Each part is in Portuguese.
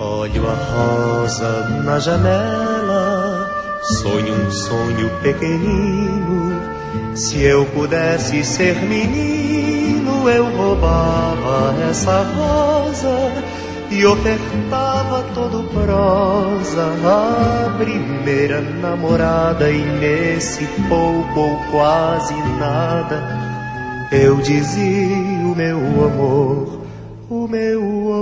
Olho a rosa na janela, sonho um sonho pequenino. Se eu pudesse ser menino, eu roubava essa rosa e ofertava todo prosa à primeira namorada. E nesse pouco ou quase nada eu dizia o meu amor, o meu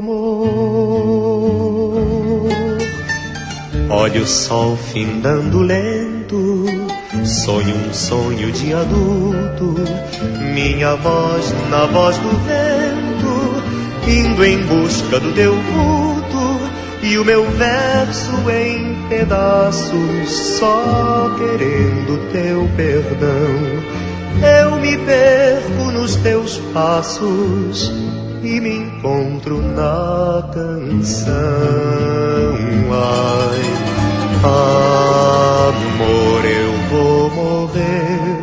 amor. Olho o sol findando lento, sonho um sonho de adulto, minha voz na voz do vento, indo em busca do teu vulto, e o meu verso em pedaços, só querendo teu perdão. Eu me perco nos teus passos e me encontro na canção. Ai, amor, eu vou morrer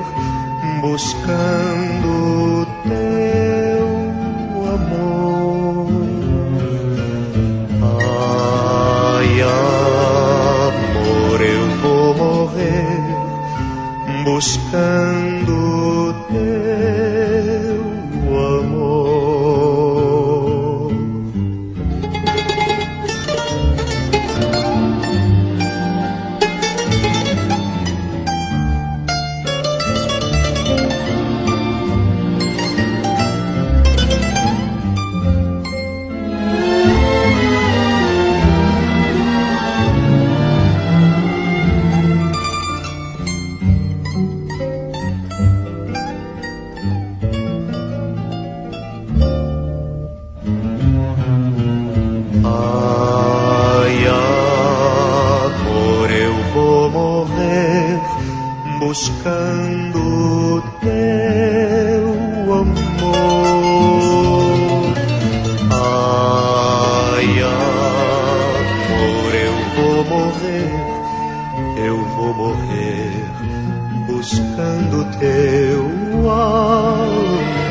buscando teu amor. Ai, amor, eu vou morrer buscando teu amor. Buscando teu amor. Ai, amor, eu vou morrer buscando teu amor.